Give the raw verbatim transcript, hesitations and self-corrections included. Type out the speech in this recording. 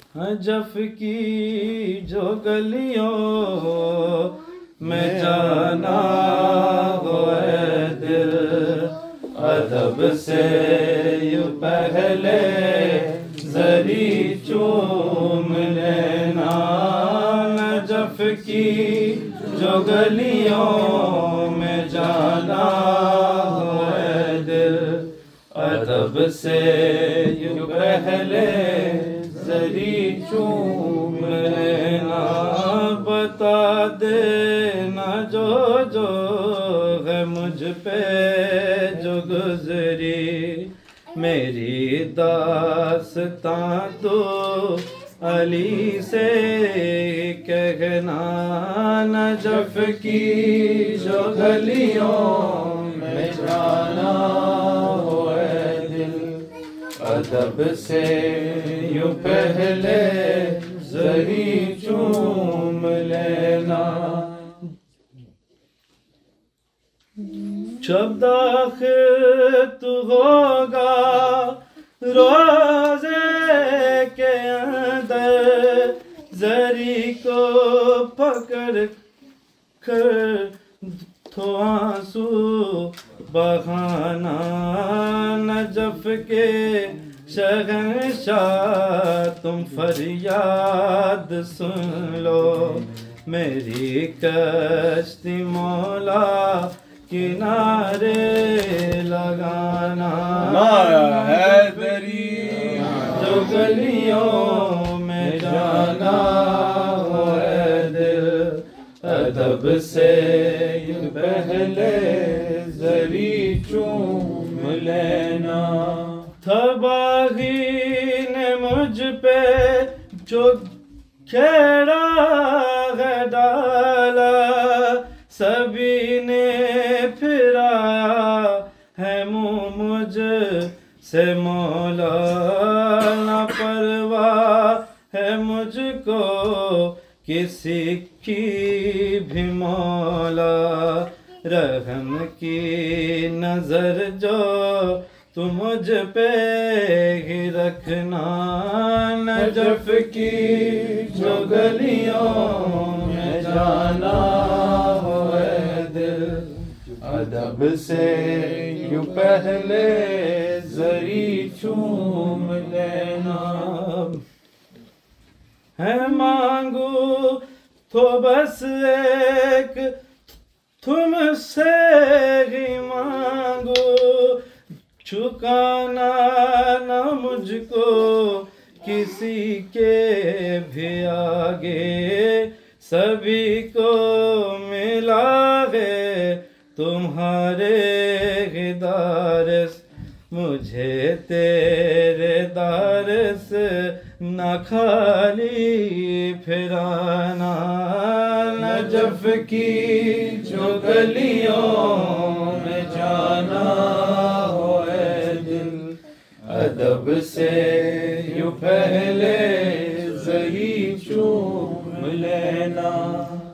Najaf की जो गलियों में जाना हो ऐ दिल, अदब से यूं पहले जरी चूम लेना। नजफ की जो गलियों में जाना हो ऐ दिल, अदब से यूं पहले जरी चूम लेना। बता देना जो जो है मुझ पे जो गुजरी, मेरी दास्तां तो अली से कहना। नजफ की जो गलियों में जाना हो ऐ दिल, अदब से यूं पहले जरी चूम लेना। जब दाखिल तू होगा रोज़े के अंदर, जरी को पकड़ कर तो आंसू बहाना। नजफ के शहंशाह तुम फरियाद सुन लो, मेरी कश्ती मौला किनारे लगाना। हैदरी जो गलियों में जाना हो ऐ दिल, अदब से यूं पहले जरी चूम लेना। तबाही ने मुझ पे जो खेड़ा है डाला, सभी ने फिराया है मुँह मुझ से मौला। न परवाह है मुझको किसी की भी मौला, रहम की नजर जो तू मुझ पे ही रखना। नजफ की जो गलियों में जाना हो ऐ दिल, अदब से यूं पहले जरी चूम लेना। है मांगू तो बस एक तुमसे ही मांगू, चुकाना ना मुझको किसी के भी आगे। सभी को मिला है तुम्हारे दारस, मुझे तेरे दारस न खाली फिराना। नजफ की जो गलियों में जाना हो ऐ दिल, अदब से यूं पहले जरी चूम लेना।